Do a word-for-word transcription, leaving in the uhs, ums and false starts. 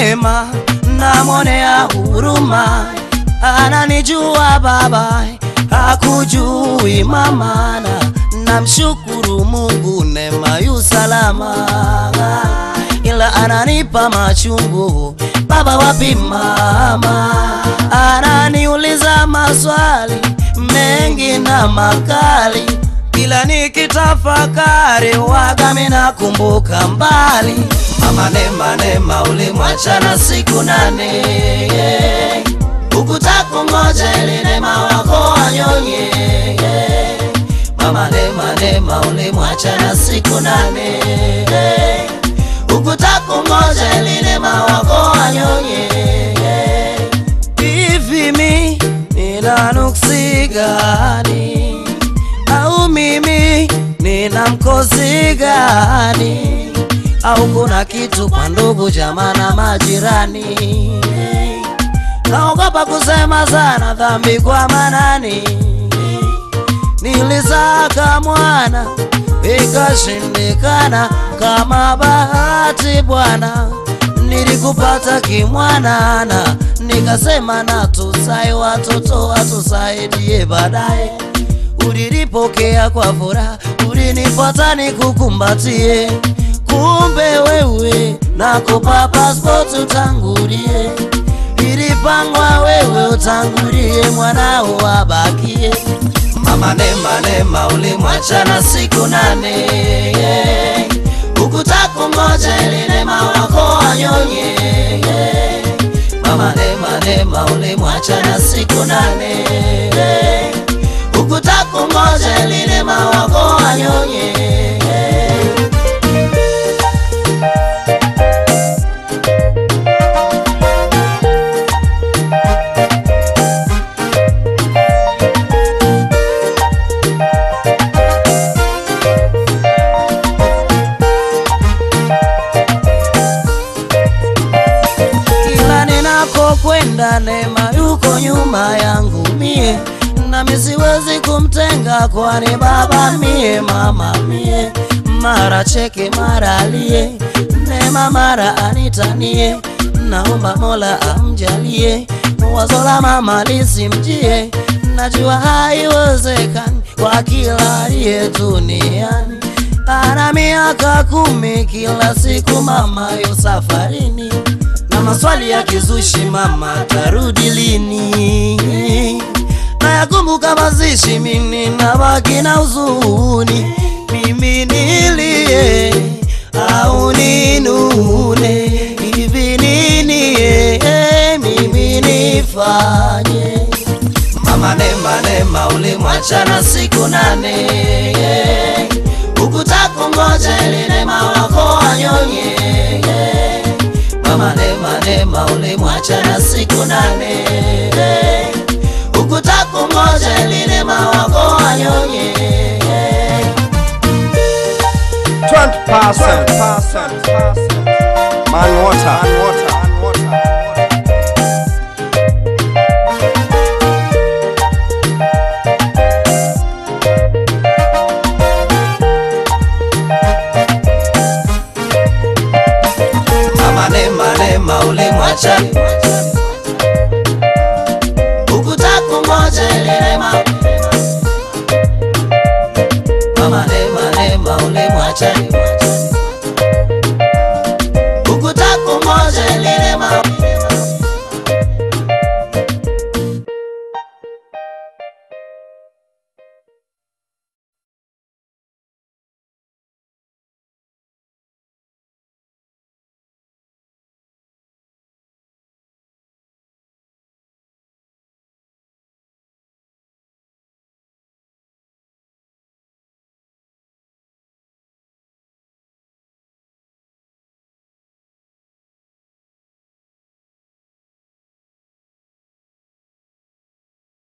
Neema namwonea huruma, ananijua baba, hakujui mama, na namshukuru Mungu Neema yu salama, ila ananipa machungu baba, wapi mama? Ananiuliza maswali mengi na makali, ila nikitafakari waga mina kumbuka mbali. Mama Neema, Neema ulimwacha na siku nane, ukutakungoja ili Neema wako anyonye. Mama Neema, Neema ulimwacha na siku nane, ukutakungoja ili Neema wako anyonye. Hivi mi nina nuksi gani? Au mimi nina mkosi gani? Au kuna kitu kwa ndugu jamaa na majirani? Naogopa kusema sana dhambi kwa manani. Nilisaka mwana ikashindikana, kama bahati Bwana nilikupata kimwana, na nikasema na tusai watoto watusaidie baadaye. Ulilipokea kwa furaha, ulinipata nikukumbatie, kumbe wewe nakupa passport utangulie. Ilipangwa wewe utangulie, mwanao wabakie. Mama Neema, Neema ulimwacha na siku nane, ukutakungoja ili Neema wako anyonye. Mama Neema, Neema ulimwacha na siku nane, ukutakungoja ili Neema wako anyonye. Kwenda Neema yuko nyuma yangu mie, na misiwezi kumtenga kwani baba mie, mama mie. Mara cheke mara alie, Neema mara anitanie, naomba Mola amjalie, wazo la mama lisimjie. Najua haiwezekani kwa kila aliye duniani, ana miaka kumi kila siku mama yu safarini, na maswali ya kizushi mama tarudi lini? Na yakumbuka mazishi mimi na baki na huzuni, mimi nilie au ninune, hivi nini mimi nifanye? Mama Neema, Neema ulimwacha na siku nane, ukutakungoja ili Neema wako anyonye. Mama Neema, Neema ulimwacha na siku nane, ukutakungoja ili Neema wako anyonye. twenty percent man water, man water. Neema ulimwacha, ukutakungoja ili Neema. Mama Neema, Neema ulimwacha.